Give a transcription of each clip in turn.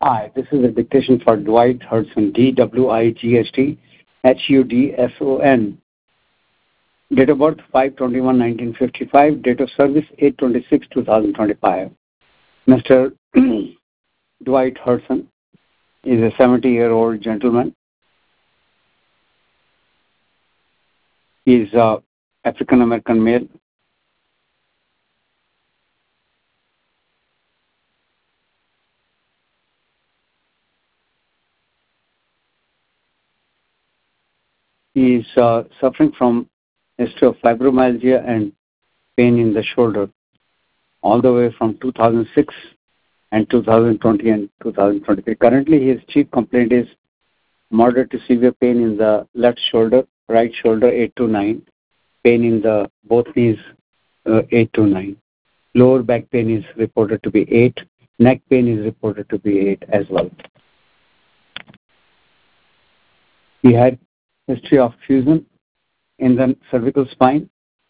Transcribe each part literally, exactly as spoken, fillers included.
Hi, this is a dictation for Dwight Hudson, D W I G H T H U D S O N. Date of birth five twenty-one nineteen fifty-five, date of service eight twenty-six two thousand twenty-five. Mister Dwight Hudson is a seventy-year-old gentleman. He is uh, African-American male. He is uh, suffering from history of fibromyalgia and pain in the shoulder all the way from two thousand six and two thousand twenty and two thousand twenty-three. Currently, his chief complaint is moderate to severe pain in the left shoulder, right shoulder eight to nine, pain in the both knees uh, eight to nine. Lower back pain is reported to be eight. Neck pain is reported to be eight as well. He had history of fusion in the cervical spine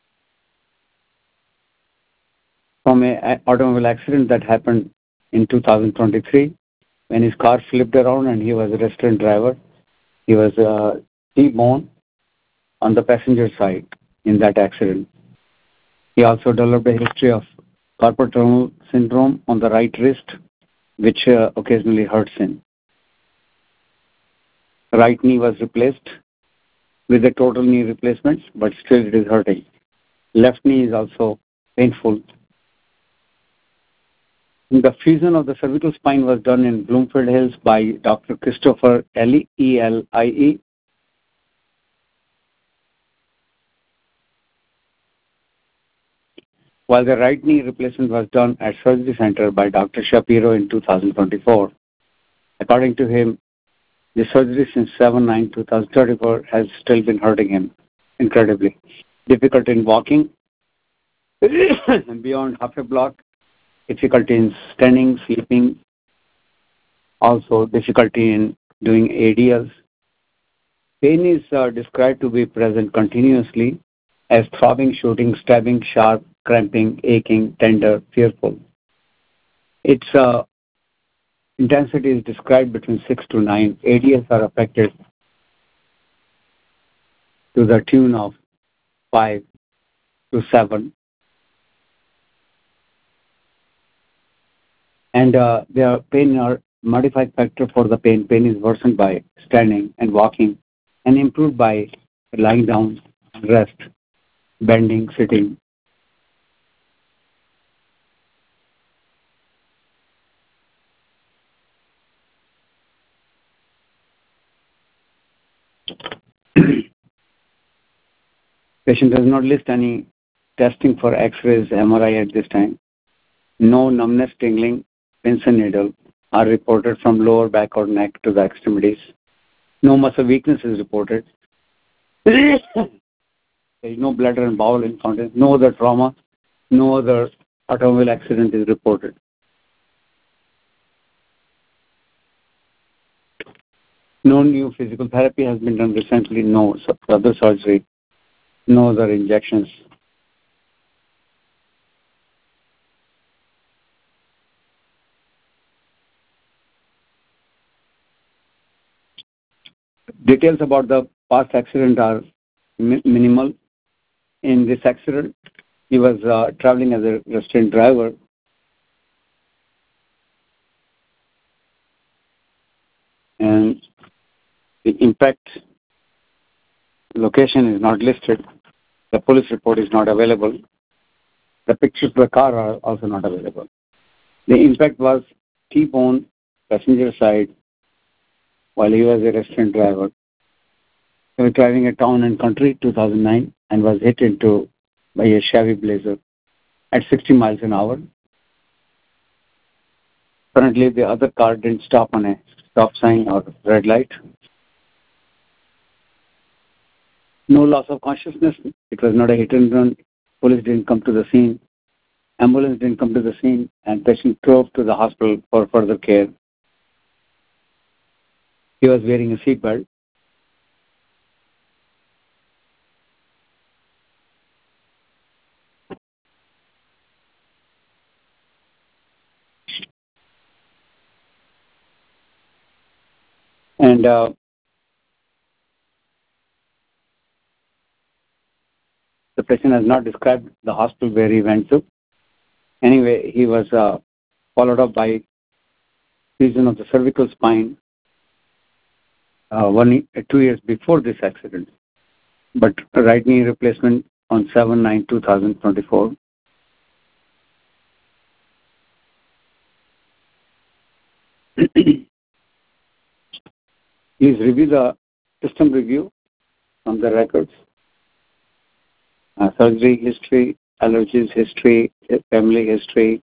from an automobile accident that happened in two thousand twenty-three when his car flipped around and he was a restaurant driver. He was uh, T-bone on the passenger side in that accident. He also developed a history of carpal tunnel syndrome on the right wrist, which uh, occasionally hurts him. Right knee was replaced with a total knee replacement, but still it is hurting. Left knee is also painful. The fusion of the cervical spine was done in Bloomfield Hills by Doctor Christopher Elie, E L I E. While the right knee replacement was done at Surgery Center by Doctor Shapiro in two thousand twenty-four. According to him, the surgery since seven nine twenty twenty-four has still been hurting him incredibly. Difficulty in walking beyond half a block, difficulty in standing, sleeping, also difficulty in doing A D Ls. Pain is uh, described to be present continuously as throbbing, shooting, stabbing, sharp, cramping, aching, tender, fearful. Its uh, intensity is described between six to nine. A D Ls are affected to the tune of five to seven. And uh, their pain are modified factor for the pain. Pain is worsened by standing and walking and improved by lying down, rest, bending, sitting. Patient does not list any testing for X-rays, M R I at this time. No numbness, tingling, pins and needle are reported from lower back or neck to the extremities. No muscle weakness is reported. There is no bladder and bowel incontinence. No other trauma. No other automobile accident is reported. No new physical therapy has been done recently. No other surgery. No other injections. Details about the past accident are mi- minimal. In this accident, he was uh, traveling as a restaurant driver. And the impact location is not listed. The police report is not available. The pictures of the car are also not available. The impact was T-bone passenger side while he was a restaurant driver. He was driving a town and country two thousand nine and was hit into by a Chevy Blazer at sixty miles an hour. Apparently, the other car didn't stop on a stop sign or red light. No loss of consciousness. It was not a hit and run. Police didn't come to the scene. Ambulance didn't come to the scene, and patient drove to the hospital for further care. He was wearing a seatbelt. And uh, the patient has not described the hospital where he went to. Anyway, he was uh, followed up by fusion of the cervical spine uh, one two years before this accident, but right knee replacement on seven nine two thousand twenty-four. Please review the system review from the records. Uh, surgery history, allergies history, family history,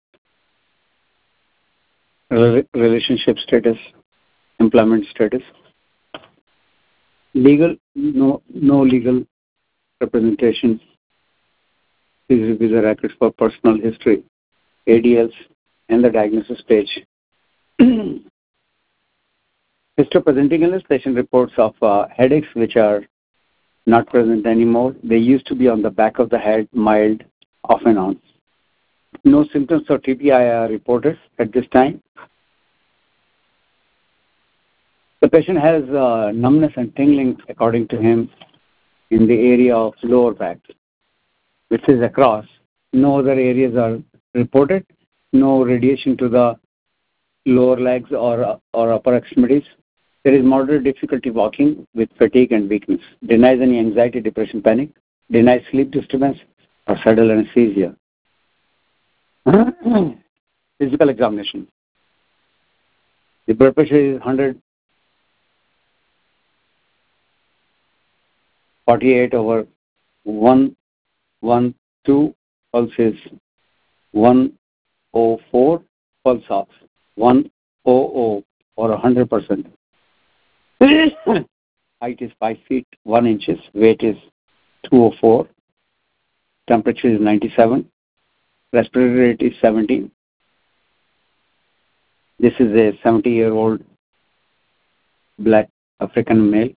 rel- relationship status, employment status. Legal, no, no legal representation. Please review the records for personal history, A D Ls, and the diagnosis page. Histopresenting illness, patient reports of uh, headaches which are not present anymore. They used to be on the back of the head, mild, off and on. No symptoms of T B I are reported at this time. The patient has uh, numbness and tingling, according to him, in the area of lower back, which is across. No other areas are reported. No radiation to the lower legs or, or upper extremities. There is moderate difficulty walking with fatigue and weakness. Denies any anxiety, depression, panic. Denies sleep disturbance or subtle anesthesia. Physical examination. The blood pressure is one hundred forty-eight over one twelve, pulse is one oh four, pulse off one hundred or one hundred percent. Height is five feet one inches, weight is two oh four, temperature is ninety-seven, respiratory rate is seventeen. This is a seventy-year-old black African male.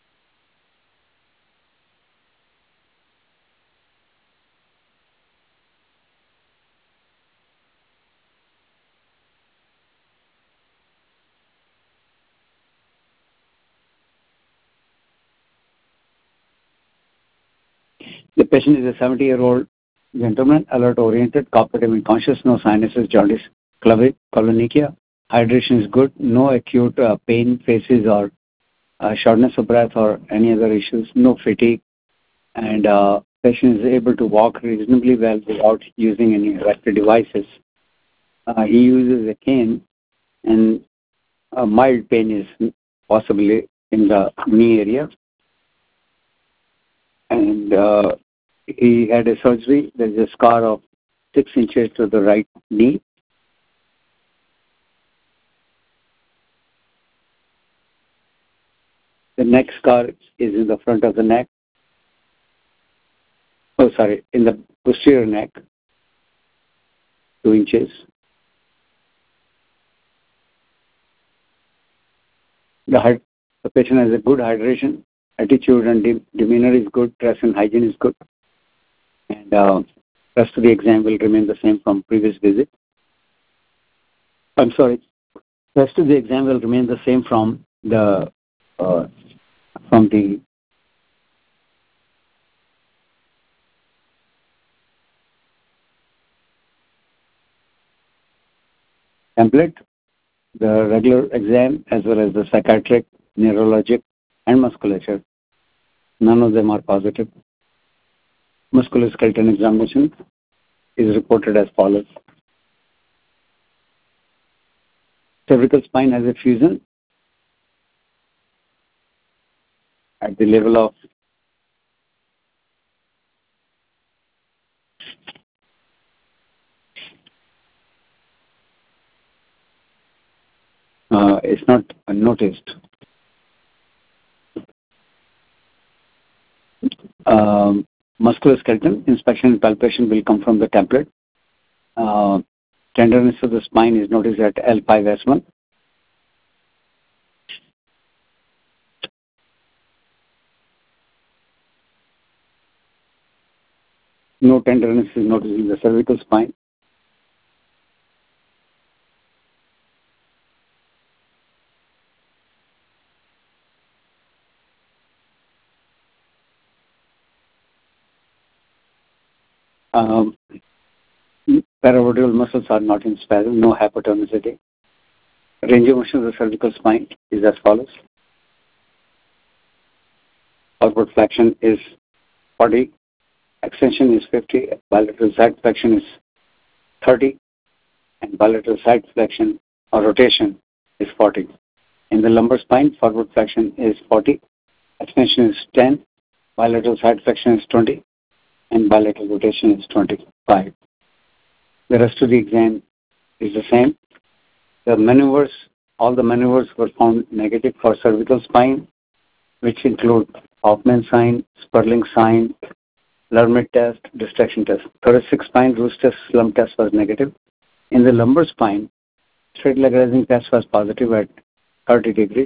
The patient is a seventy-year-old gentleman, alert-oriented, cooperative and conscious, no sinuses, jaundice, colonychia. Hydration is good, no acute uh, pain, faces or uh, shortness of breath or any other issues, no fatigue, and uh, patient is able to walk reasonably well without using any electric devices. Uh, he uses a cane, and a mild pain is possibly in the knee area. And uh, he had a surgery. There's a scar of six inches to the right knee. The neck scar is in the front of the neck. Oh, sorry, in the posterior neck, two inches. The, the patient has a good hydration, attitude and de- demeanor is good, dress and hygiene is good. And uh, rest of the exam will remain the same from previous visit. I'm sorry, rest of the exam will remain the same from the uh, from the template, the regular exam, as well as the psychiatric, neurologic, and musculature. None of them are positive. Musculoskeletal examination is reported as follows. Cervical spine has a fusion at the level of uh, it's not noticed. Um, musculoskeletal inspection and palpation will come from the template. Uh, tenderness of the spine is noticed at L five S one. No tenderness is noticed in the cervical spine. Um, Paravertebral muscles are not in spasm, no hypotonicity. Range of motion of the cervical spine is as follows. Forward flexion is forty, extension is fifty, bilateral side flexion is thirty, and bilateral side flexion or rotation is forty. In the lumbar spine, forward flexion is forty, extension is ten, bilateral side flexion is twenty, and bilateral rotation is twenty-five. The rest of the exam is the same. The maneuvers, all the maneuvers were found negative for cervical spine, which include Hoffman sign, Sperling sign, Lermit test, distraction test. Thoracic spine, Roos test, slump test was negative. In the lumbar spine, straight leg raising test was positive at thirty degrees.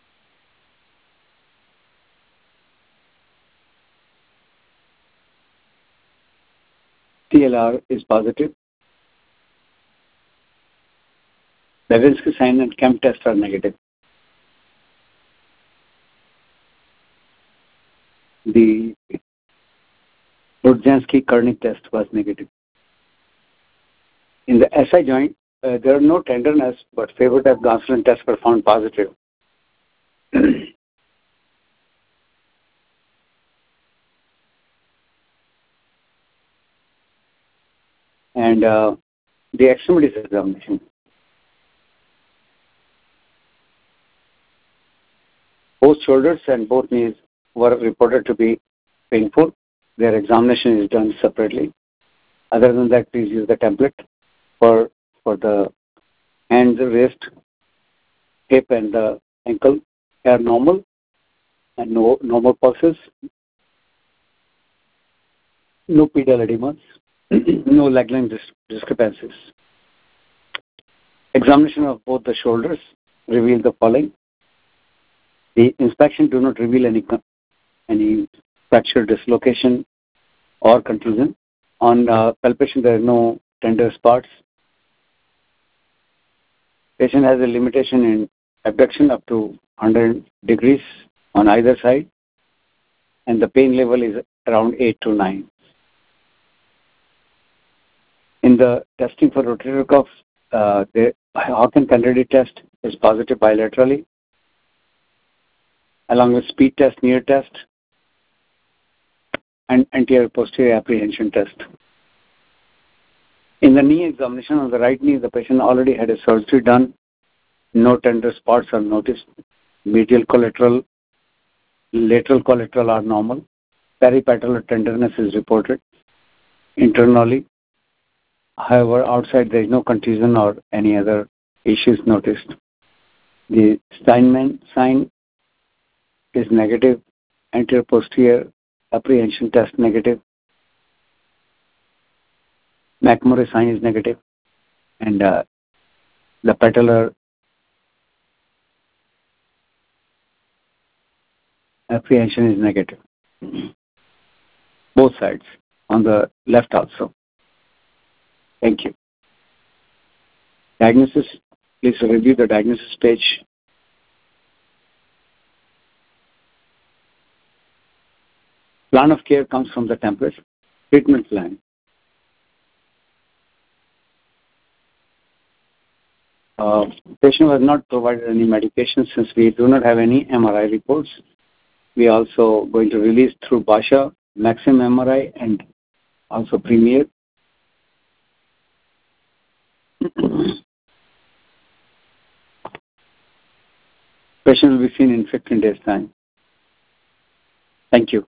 C L R is positive. Levinsky sign and Kemp test are negative. The Rudzansky-Kernig test was negative. In the S I joint, uh, there are no tenderness, but Faber-Type Gonsolin tests were found positive. And uh, the extremities examination. Both shoulders and both knees were reported to be painful. Their examination is done separately. Other than that, please use the template. For, for the hands, wrist, hip, and the ankle, they are normal and no normal pulses. No pedal edemas, no leg length dis discrepancies. Examination of both the shoulders reveal the following. The inspection do not reveal any any fracture dislocation or contusion. On uh, palpation, there are no tender spots. Patient has a limitation in abduction up to one hundred degrees on either side, and the pain level is around eight to nine. In the testing for rotator cuff, uh, the Hawkins-Kennedy test is positive bilaterally, along with speed test, near test, and anterior posterior apprehension test. In the knee examination on the right knee, the patient already had a surgery done. No tender spots are noticed. Medial collateral, lateral collateral are normal. Peripatellar tenderness is reported internally. However, outside there is no contusion or any other issues noticed. The Steinman sign is negative. Anterior posterior apprehension test negative. McMurray sign is negative, and uh, the patellar apprehension is negative. Both sides, on the left also. Thank you. Diagnosis, please review the diagnosis page. Plan of care comes from the template. Treatment plan. Uh, patient was not provided any medication since we do not have any M R I reports. We are also going to release through Basha, Maxim M R I, and also Premier. Patient will be seen in fifteen days' time. Thank you.